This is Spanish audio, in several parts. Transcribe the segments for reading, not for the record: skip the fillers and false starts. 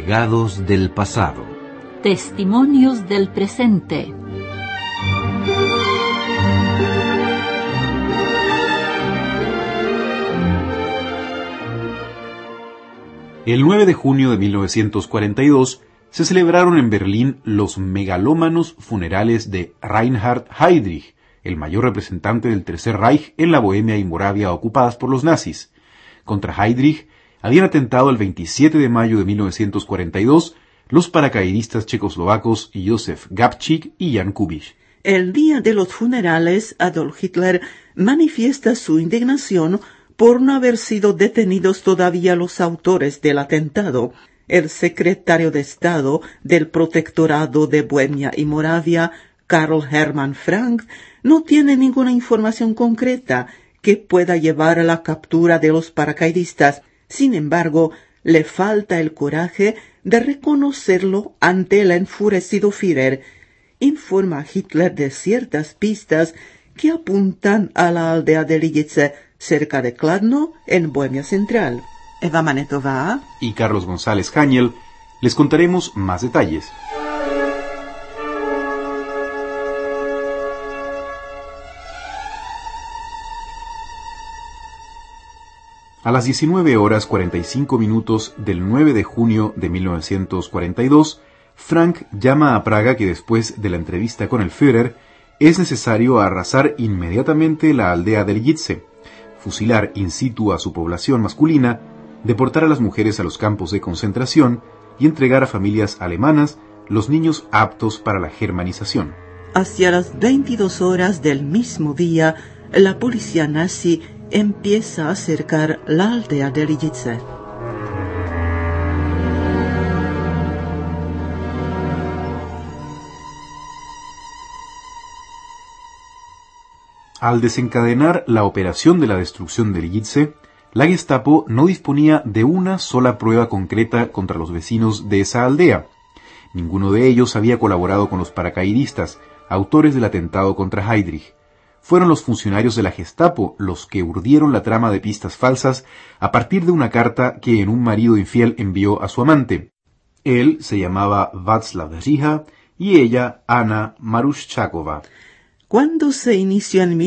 Legados del pasado. Testimonios del presente. El 9 de junio de 1942 se celebraron en Berlín los megalómanos funerales de Reinhard Heydrich, el mayor representante del Tercer Reich en la Bohemia y Moravia ocupadas por los nazis. Contra Heydrich habían atentado el 27 de mayo de 1942 los paracaidistas checoslovacos Józef Gabčík y Jan Kubiš. El día de los funerales, Adolf Hitler manifiesta su indignación por no haber sido detenidos todavía los autores del atentado. El secretario de Estado del Protectorado de Bohemia y Moravia, Karl Hermann Frank, no tiene ninguna información concreta que pueda llevar a la captura de los paracaidistas. Sin embargo, le falta el coraje de reconocerlo ante el enfurecido Führer. Informa a Hitler de ciertas pistas que apuntan a la aldea de Lidice, cerca de Kladno, en Bohemia Central. Eva Manetova y Carlos González Haniel les contaremos más detalles. A las 19 horas 45 minutos del 9 de junio de 1942, Frank llama a Praga que después de la entrevista con el Führer es necesario arrasar inmediatamente la aldea de Lidice, fusilar in situ a su población masculina, deportar a las mujeres a los campos de concentración y entregar a familias alemanas los niños aptos para la germanización. Hacia las 22 horas del mismo día, la policía nazi empieza a cercar la aldea de Lidice. Al desencadenar la operación de la destrucción de Lidice, la Gestapo no disponía de una sola prueba concreta contra los vecinos de esa aldea. Ninguno de ellos había colaborado con los paracaidistas, autores del atentado contra Heydrich. Fueron los funcionarios de la Gestapo los que urdieron la trama de pistas falsas a partir de una carta que un marido infiel envió a su amante. Él se llamaba Václav Říha y ella Anna Maruščáková. Cuando se inició en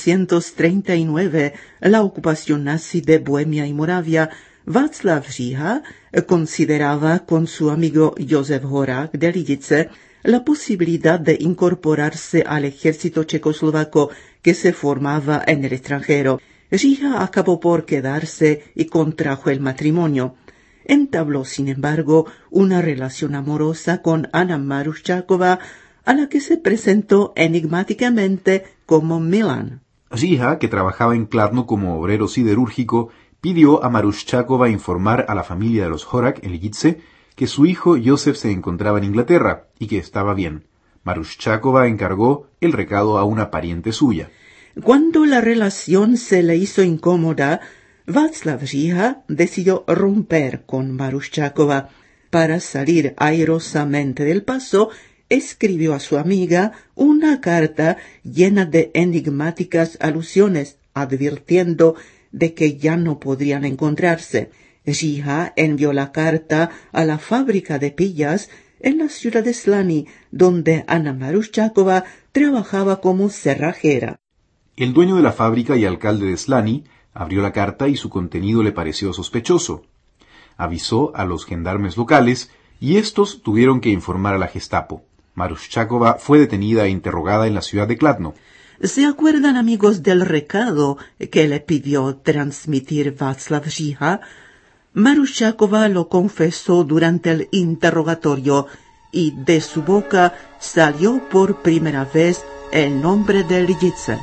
1939 la ocupación nazi de Bohemia y Moravia, Václav Říha consideraba con su amigo Josef Horák de Lidice la posibilidad de incorporarse al ejército checoslovaco que se formaba en el extranjero. Říha acabó por quedarse y contrajo el matrimonio. Entabló, sin embargo, una relación amorosa con Anna Maruščáková, a la que se presentó enigmáticamente como Milan. Říha, que trabajaba en Kladno como obrero siderúrgico, pidió a Maruščáková informar a la familia de los Horák en Lidice que su hijo Josef se encontraba en Inglaterra y que estaba bien. Maruščáková encargó el recado a una pariente suya. Cuando la relación se le hizo incómoda, Václav Říha decidió romper con Maruščáková. Para salir airosamente del paso, escribió a su amiga una carta llena de enigmáticas alusiones, advirtiendo de que ya no podrían encontrarse. Říha envió la carta a la fábrica de pillas en la ciudad de Slani, donde Anna Maruščáková trabajaba como cerrajera. El dueño de la fábrica y alcalde de Slani abrió la carta y su contenido le pareció sospechoso. Avisó a los gendarmes locales y estos tuvieron que informar a la Gestapo. Maruščáková fue detenida e interrogada en la ciudad de Kladno. ¿Se acuerdan, amigos, del recado que le pidió transmitir Václav Říha? Maruščáková lo confesó durante el interrogatorio y de su boca salió por primera vez el nombre de Lidice.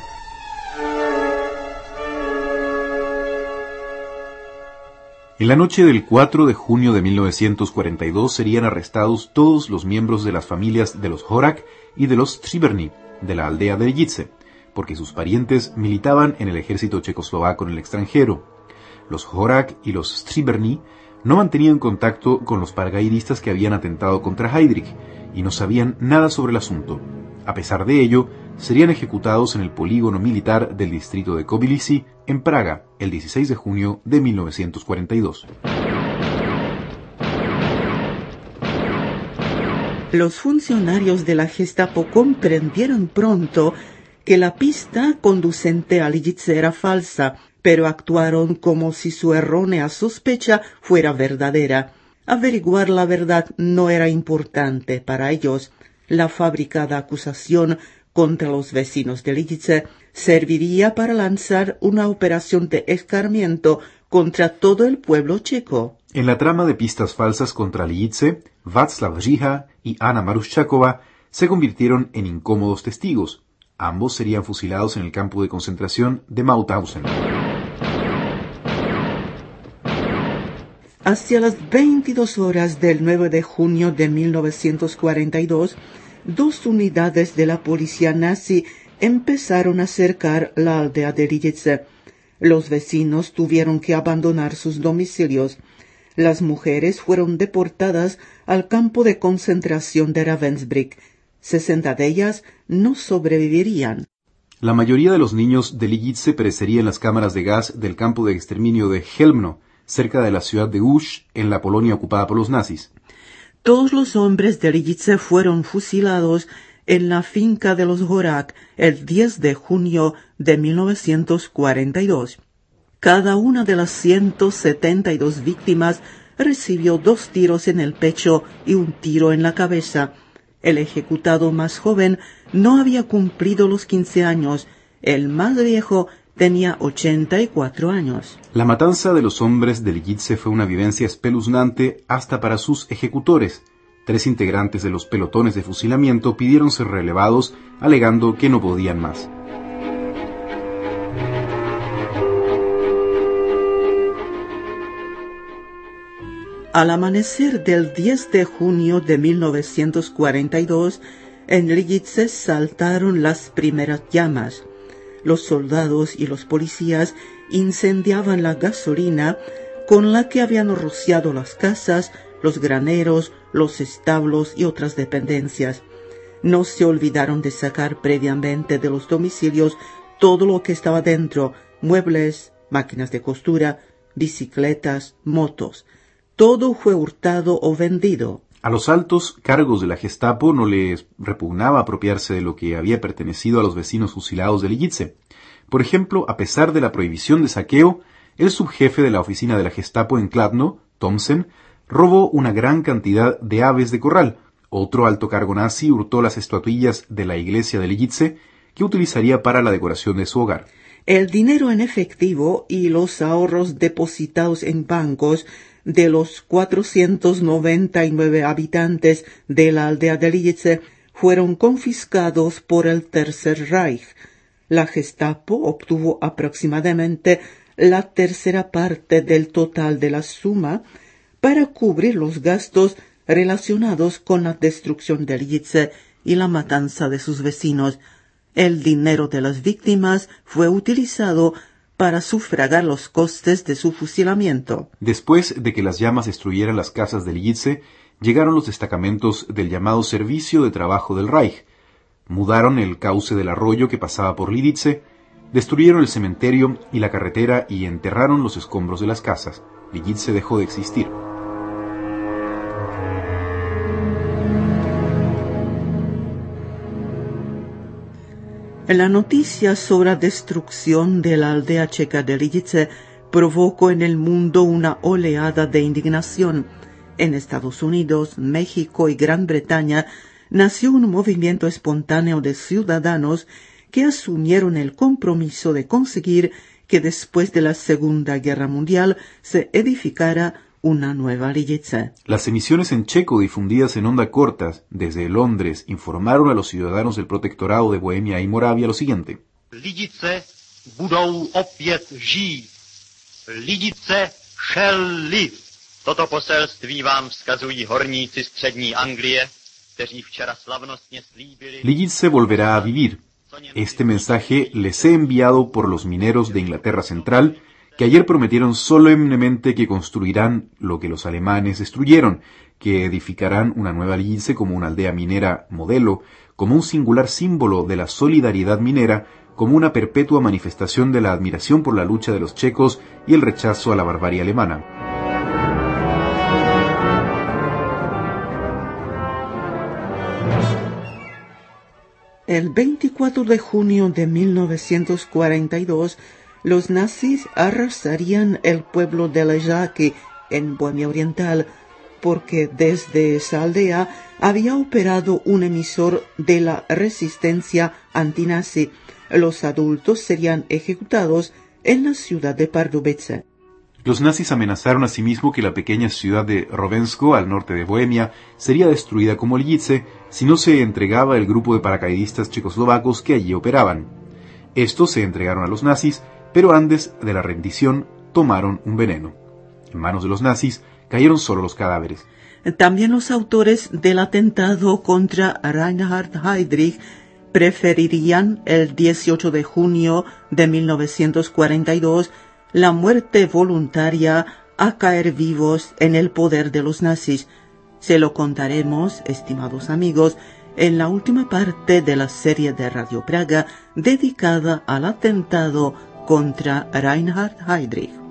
En la noche del 4 de junio de 1942 serían arrestados todos los miembros de las familias de los Horák y de los Stříbrní, de la aldea de Lidice, porque sus parientes militaban en el ejército checoslovaco en el extranjero. Los Horák y los Stříbrní no mantenían contacto con los paracaidistas que habían atentado contra Heydrich y no sabían nada sobre el asunto. A pesar de ello, serían ejecutados en el polígono militar del distrito de Kobylisy, en Praga, el 16 de junio de 1942. Los funcionarios de la Gestapo comprendieron pronto que la pista conducente a Lidice era falsa, pero actuaron como si su errónea sospecha fuera verdadera. Averiguar la verdad no era importante para ellos. La fabricada acusación contra los vecinos de Lidice serviría para lanzar una operación de escarmiento contra todo el pueblo checo. En la trama de pistas falsas contra Lidice, Václav Říha y Anna Maruščáková se convirtieron en incómodos testigos. Ambos serían fusilados en el campo de concentración de Mauthausen. Hacia las 22 horas del 9 de junio de 1942, 2 unidades de la policía nazi empezaron a cercar la aldea de Lidice. Los vecinos tuvieron que abandonar sus domicilios. Las mujeres fueron deportadas al campo de concentración de Ravensbrück. 60 de ellas no sobrevivirían. La mayoría de los niños de Lidice perecería en las cámaras de gas del campo de exterminio de Chełmno, cerca de la ciudad de Łódź, en la Polonia ocupada por los nazis. Todos los hombres de Lidice fueron fusilados en la finca de los Horak el 10 de junio de 1942. Cada una de las 172 víctimas recibió 2 tiros en el pecho y 1 tiro en la cabeza. El ejecutado más joven no había cumplido los 15 años. El más viejo tenía 84 años. La matanza de los hombres de Lidice fue una vivencia espeluznante hasta para sus ejecutores. 3 integrantes de los pelotones de fusilamiento pidieron ser relevados, alegando que no podían más. Al amanecer del 10 de junio de 1942, en Lidice saltaron las primeras llamas. Los soldados y los policías incendiaban la gasolina con la que habían rociado las casas, los graneros, los establos y otras dependencias. No se olvidaron de sacar previamente de los domicilios todo lo que estaba dentro: muebles, máquinas de costura, bicicletas, motos. Todo fue hurtado o vendido. A los altos cargos de la Gestapo no les repugnaba apropiarse de lo que había pertenecido a los vecinos fusilados de Lidice. Por ejemplo, a pesar de la prohibición de saqueo, el subjefe de la oficina de la Gestapo en Kladno, Thomsen, robó una gran cantidad de aves de corral. Otro alto cargo nazi hurtó las estatuillas de la iglesia de Lidice, que utilizaría para la decoración de su hogar. El dinero en efectivo y los ahorros depositados en bancos de los 499 habitantes de la aldea de Lidice fueron confiscados por el Tercer Reich. La Gestapo obtuvo aproximadamente la 1/3 parte del total de la suma para cubrir los gastos relacionados con la destrucción de Lidice y la matanza de sus vecinos. El dinero de las víctimas fue utilizado para sufragar los costes de su fusilamiento. Después de que las llamas destruyeran las casas de Lidice, llegaron los destacamentos del llamado Servicio de Trabajo del Reich. Mudaron el cauce del arroyo que pasaba por Lidice, destruyeron el cementerio y la carretera y enterraron los escombros de las casas. Lidice dejó de existir. La noticia sobre la destrucción de la aldea checa de Lidice provocó en el mundo una oleada de indignación. En Estados Unidos, México y Gran Bretaña nació un movimiento espontáneo de ciudadanos que asumieron el compromiso de conseguir que después de la Segunda Guerra Mundial se edificara una nueva Lidice. Las emisiones en checo difundidas en onda cortas desde Londres informaron a los ciudadanos del protectorado de Bohemia y Moravia lo siguiente: Lidice budou opět žít. Lidice shall live. Toto poselství vám vzkazují horníci z přední Anglie, kteří včera slavnostně slíbili. Lidice volverá a vivir. Este mensaje les he enviado por los mineros de Inglaterra Central, que ayer prometieron solemnemente que construirán lo que los alemanes destruyeron, que edificarán una nueva Lidice como una aldea minera modelo, como un singular símbolo de la solidaridad minera, como una perpetua manifestación de la admiración por la lucha de los checos y el rechazo a la barbarie alemana. El 24 de junio de 1942, los nazis arrasarían el pueblo de Ležáky, en Bohemia Oriental, porque desde esa aldea había operado un emisor de la resistencia antinazi. Los adultos serían ejecutados en la ciudad de Pardubice. Los nazis amenazaron asimismo que la pequeña ciudad de Rovensko, al norte de Bohemia, sería destruida como Lidice si no se entregaba el grupo de paracaidistas checoslovacos que allí operaban. Estos se entregaron a los nazis, pero antes de la rendición tomaron un veneno. En manos de los nazis cayeron solo los cadáveres. También los autores del atentado contra Reinhard Heydrich preferirían el 18 de junio de 1942 la muerte voluntaria a caer vivos en el poder de los nazis. Se lo contaremos, estimados amigos, en la última parte de la serie de Radio Praga dedicada al atentado contra Reinhard Heydrich.